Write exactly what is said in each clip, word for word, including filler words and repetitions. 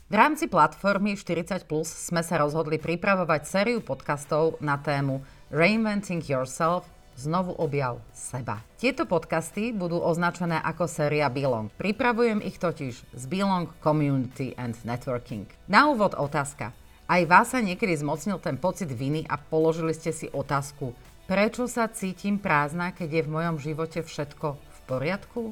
V rámci platformy štyridsať plus sme sa rozhodli pripravovať sériu podcastov na tému Reinventing Yourself, znovu objav seba. Tieto podcasty budú označené ako séria Belong. Pripravujem ich totiž z Belong Community and Networking. Na úvod otázka. Aj vás sa niekedy zmocnil ten pocit viny a položili ste si otázku, prečo sa cítim prázdna, keď je v mojom živote všetko v poriadku?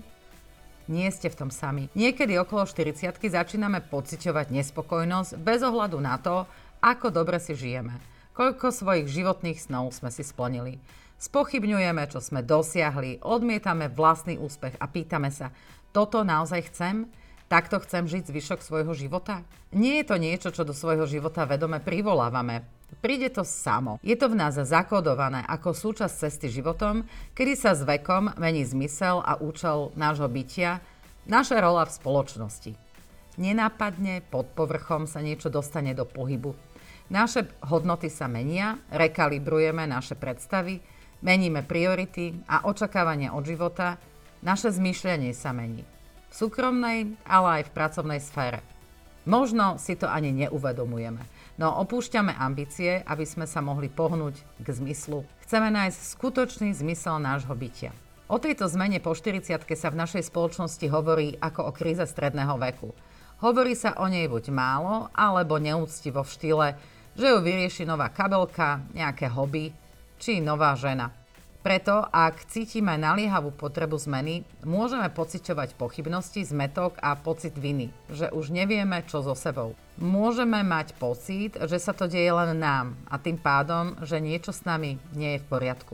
Nie ste v tom sami. Niekedy okolo štyridsiatky začíname pociťovať nespokojnosť bez ohľadu na to, ako dobre si žijeme. Koľko svojich životných snov sme si splnili. Spochybňujeme, čo sme dosiahli, odmietame vlastný úspech a pýtame sa, toto naozaj chcem? Takto chcem žiť zvyšok svojho života? Nie je to niečo, čo do svojho života vedome privolávame. Príde to samo. Je to v nás zakódované ako súčasť cesty životom, kedy sa s vekom mení zmysel a účel nášho bytia, naša rola v spoločnosti. Nenápadne pod povrchom sa niečo dostane do pohybu. Naše hodnoty sa menia, rekalibrujeme naše predstavy, meníme priority a očakávania od života, naše zmýšľanie sa mení. V súkromnej, ale aj v pracovnej sfére. Možno si to ani neuvedomujeme, no opúšťame ambície, aby sme sa mohli pohnúť k zmyslu. Chceme nájsť skutočný zmysel nášho bytia. O tejto zmene po štyridsiatke sa v našej spoločnosti hovorí ako o kríze stredného veku. Hovorí sa o nej buď málo, alebo neúctivo v štýle, že ju vyrieši nová kabelka, nejaké hobby, či nová žena. Preto, ak cítime naliehavú potrebu zmeny, môžeme pociťovať pochybnosti, zmätok a pocit viny, že už nevieme, čo so sebou. Môžeme mať pocit, že sa to deje len nám a tým pádom, že niečo s nami nie je v poriadku.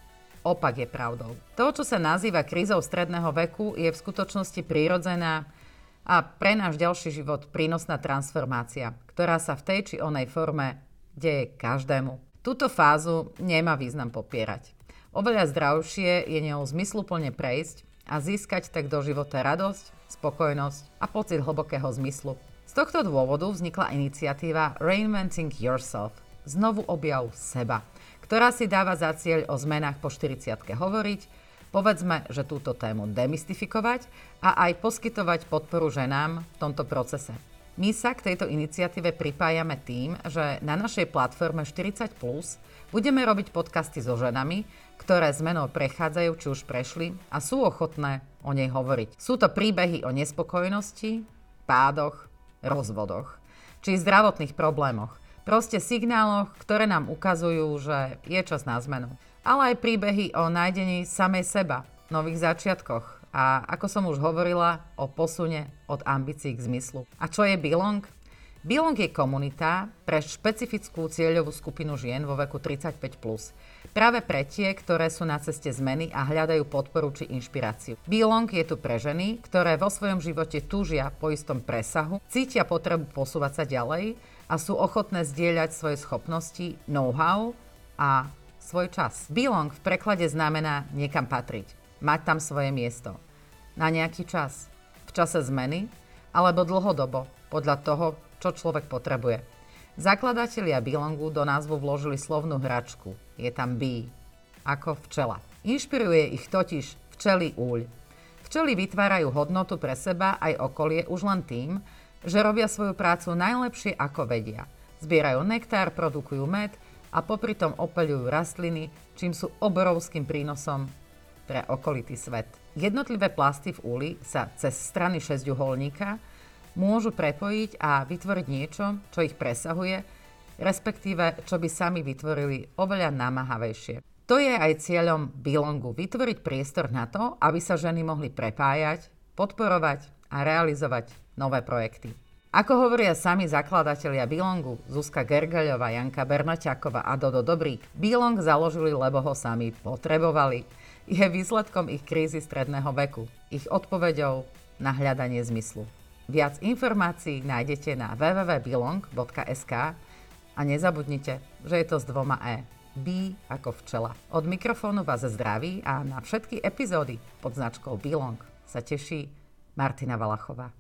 Opak je pravdou. To, čo sa nazýva krízou stredného veku, je v skutočnosti prírodzená a pre náš ďalší život prínosná transformácia, ktorá sa v tej či onej forme deje každému. Túto fázu nemá význam popierať. Oveľa zdravšie je ňou zmysluplne prejsť a získať tak do života radosť, spokojnosť a pocit hlbokého zmyslu. Z tohto dôvodu vznikla iniciatíva Reinventing Yourself, znovu objav seba, ktorá si dáva za cieľ o zmenách po štyridsiatke hovoriť, povedzme, že túto tému demystifikovať a aj poskytovať podporu ženám v tomto procese. My sa k tejto iniciatíve pripájame tým, že na našej platforme štyridsať plus budeme robiť podcasty so ženami, ktoré zmenou prechádzajú, či už prešli a sú ochotné o nej hovoriť. Sú to príbehy o nespokojnosti, pádoch, rozvodoch, či zdravotných problémoch. Proste signáloch, ktoré nám ukazujú, že je čas na zmenu. Ale aj príbehy o nájdení samej seba, nových začiatkoch a, ako som už hovorila, o posune od ambícií k zmyslu. A čo je Belong? Belong je komunita pre špecifickú cieľovú skupinu žien vo veku tridsaťpäť plus. Práve pre tie, ktoré sú na ceste zmeny a hľadajú podporu či inšpiráciu. Belong je tu pre ženy, ktoré vo svojom živote túžia po istom presahu, cítia potrebu posúvať sa ďalej a sú ochotné zdieľať svoje schopnosti, know-how a svoj čas. Belong v preklade znamená niekam patriť, mať tam svoje miesto. Na nejaký čas, v čase zmeny alebo dlhodobo, podľa toho, čo človek potrebuje. Zakladatelia Belongu do názvu vložili slovnú hračku. Je tam bee, ako včela. Inšpiruje ich totiž včelí úľ. Včely vytvárajú hodnotu pre seba aj okolie už len tým, že robia svoju prácu najlepšie ako vedia. Zbierajú nektár, produkujú med a popri tom opeľujú rastliny, čím sú obrovským prínosom pre okolitý svet. Jednotlivé plasty v úli sa cez strany šesťuholníka môžu prepojiť a vytvoriť niečo, čo ich presahuje, respektíve čo by sami vytvorili oveľa namáhavejšie. To je aj cieľom Belongu, vytvoriť priestor na to, aby sa ženy mohli prepájať, podporovať a realizovať nové projekty. Ako hovoria sami zakladatelia Belongu, Zuzka Gergeľová, Janka Bernaťáková a Dodo Dobrík, Belong založili, lebo ho sami potrebovali. Je výsledkom ich krízy stredného veku, ich odpoveďou na hľadanie zmyslu. Viac informácií nájdete na w w w bodka belong bodka es ka a nezabudnite, že je to s dvoma E. Bee ako včela. Od mikrofónu vás zdraví a na všetky epizódy pod značkou Belong sa teší Martina Valachová.